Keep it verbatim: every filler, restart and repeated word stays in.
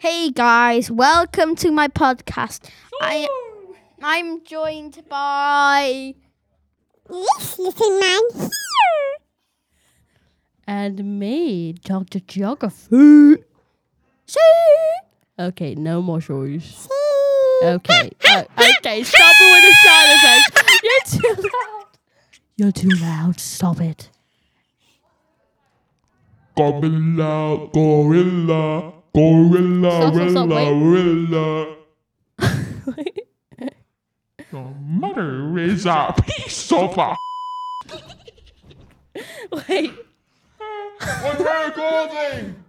Hey guys, welcome to my podcast. I I'm joined by this little man here. And me, Doctor Geography. See? Okay, no more shows. Okay, uh, okay, stop it with the sound effects. You're too loud. You're too loud. Stop it. Gorilla, gorilla, gorilla, Stop, stop, stop, gorilla, gorilla. Your mother is a piece of a. Wait. What's her causing?